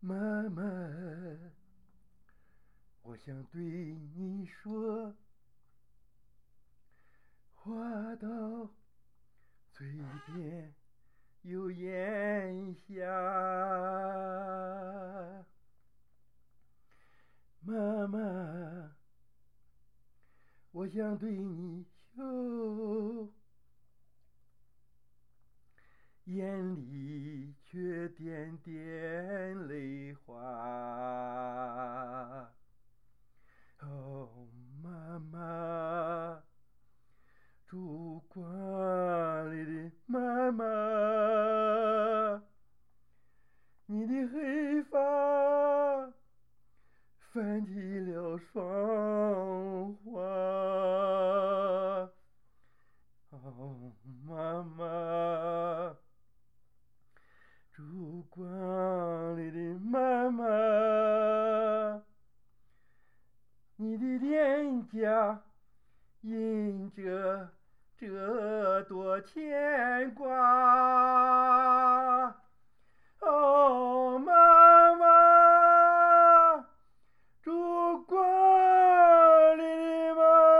妈妈，我想对你说，话到嘴边有咽下。妈妈，我想对你说，眼里却点点泪花。哦，妈妈，烛光里的妈妈，你的黑发泛起了霜花。哦，妈妈，烛光里的妈妈，你的脸颊印着这多牵挂。哦，妈妈，烛光里的妈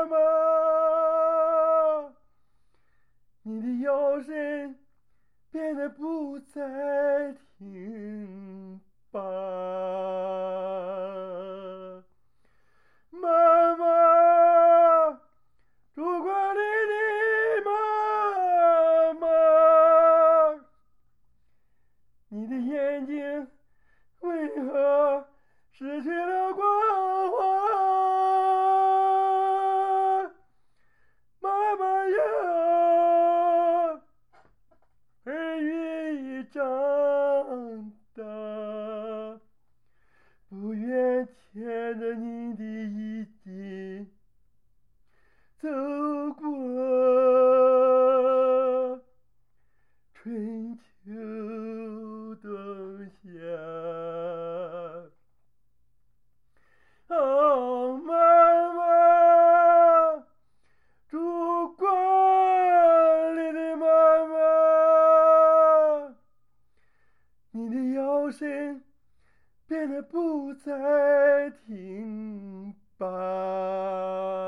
妈，你的腰身变得不再挺拔。妈妈，烛光里的妈妈，你的眼睛为何失去了光华？妈妈呀，儿女已长大，不愿牵着你的衣襟走过春秋冬夏。哦，妈妈，烛光里的妈妈，你的腰身变得不再挺拔。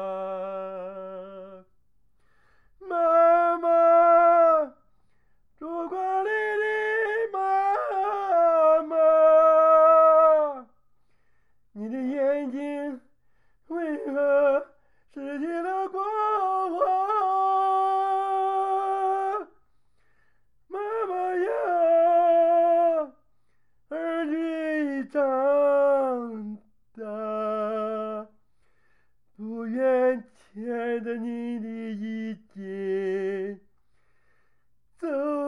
妈妈，烛光里的妈妈，你的眼睛为何失去了光华？妈妈呀，儿女已长大，不愿牵着你的衣襟走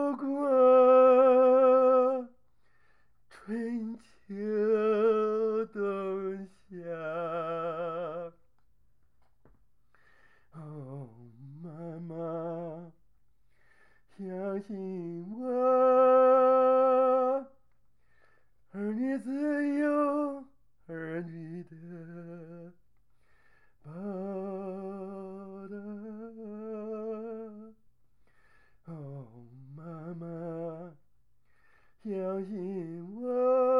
过春秋冬夏。哦，妈妈，相信我，儿女自有儿女的报答。哦，妈妈，相信我。